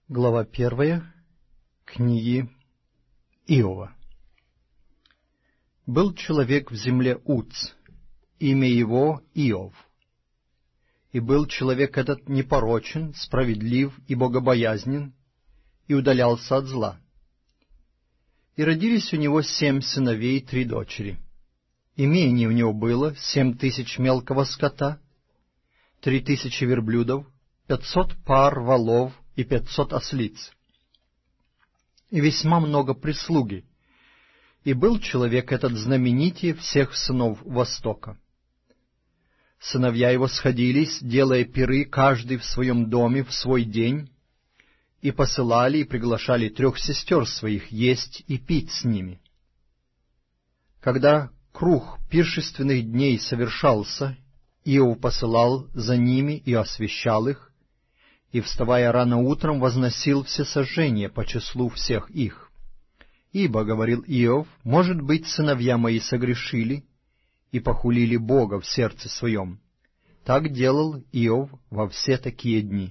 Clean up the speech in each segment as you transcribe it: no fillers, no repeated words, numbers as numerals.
Глава 1 книги Иова. Был человек в земле Уц, имя его Иов. И был человек этот непорочен, справедлив и богобоязнен, и удалялся от зла. И родились у него 7 сыновей и 3 дочери. Имение у него было 7000 мелкого скота, 3000 верблюдов, 500 пар волов и 500 ослиц, и весьма много прислуги. И был человек этот знаменитее всех сынов Востока. Сыновья его сходились, делая пиры, каждый в своем доме в свой день, и посылали и приглашали 3 сестер своих есть и пить с ними. Когда круг пиршественных дней совершался, Иов посылал за ними и освещал их, и, вставая рано утром, возносил всесожжения по числу всех их. Ибо, — говорил Иов, — может быть, сыновья мои согрешили и похулили Бога в сердце своем. Так делал Иов во все такие дни.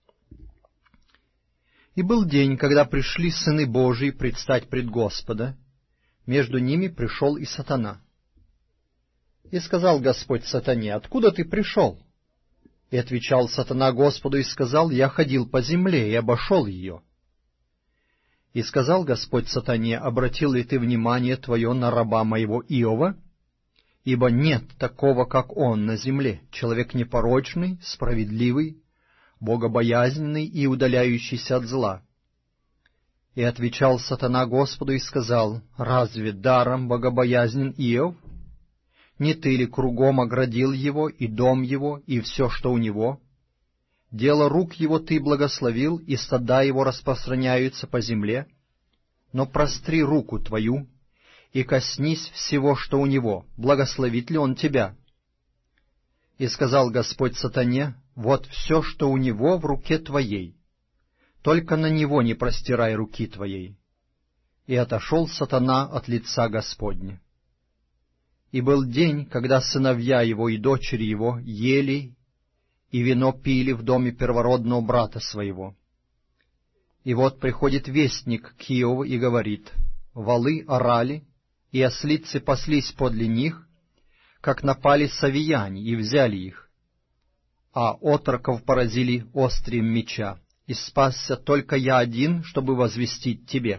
И был день, когда пришли сыны Божии предстать пред Господа, между ними пришел и сатана. И сказал Господь сатане: «Откуда ты пришел?» И отвечал сатана Господу и сказал: «Я ходил по земле и обошел ее». И сказал Господь сатане: «Обратил ли ты внимание твое на раба моего Иова? Ибо нет такого, как он на земле, человек непорочный, справедливый, богобоязненный и удаляющийся от зла». И отвечал сатана Господу и сказал: «Разве даром богобоязнен Иов? Не ты ли кругом оградил его, и дом его, и все, что у него? Дело рук его ты благословил, и стада его распространяются по земле. Но простри руку твою, и коснись всего, что у него, благословит ли он тебя?» И сказал Господь сатане: «Вот все, что у него в руке твоей, только на него не простирай руки твоей». И отошел сатана от лица Господня. И был день, когда сыновья его и дочери его ели и вино пили в доме первородного брата своего. И вот приходит вестник к Иову и говорит: «Волы орали, и ослицы паслись подле них, как напали савияне, и взяли их. А отроков поразили острием меча, и спасся только я один, чтобы возвестить тебе».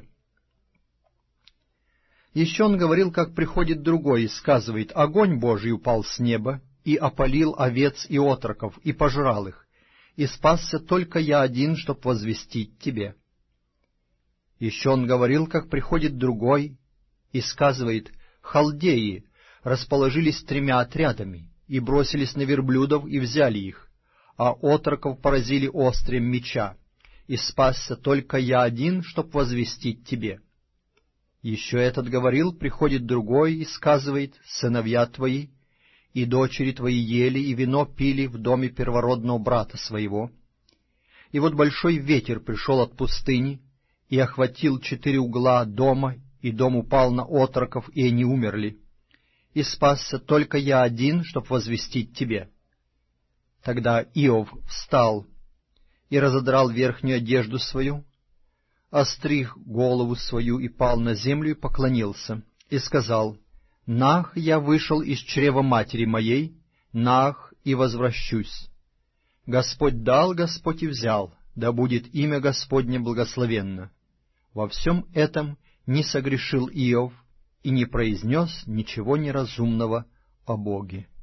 Еще он говорил, как приходит другой, и сказывает: «Огонь Божий упал с неба, и опалил овец и отроков, и пожрал их, и спасся только я один, чтоб возвестить тебе». Еще он говорил, как приходит другой, и сказывает: «Халдеи расположились 3 отрядами, и бросились на верблюдов, и взяли их, а отроков поразили острием меча, и спасся только я один, чтоб возвестить тебе». Еще этот говорил, приходит другой и сказывает: «Сыновья твои и дочери твои ели и вино пили в доме первородного брата своего. И вот большой ветер пришел от пустыни и охватил 4 угла дома, и дом упал на отроков, и они умерли. И спасся только я один, чтоб возвестить тебе». Тогда Иов встал и разодрал верхнюю одежду свою, остриг голову свою и пал на землю и поклонился, и сказал: «Нах, я вышел из чрева матери моей, нах, и возвращусь. Господь дал, Господь и взял, да будет имя Господне благословенно». Во всем этом не согрешил Иов и не произнес ничего неразумного о Боге.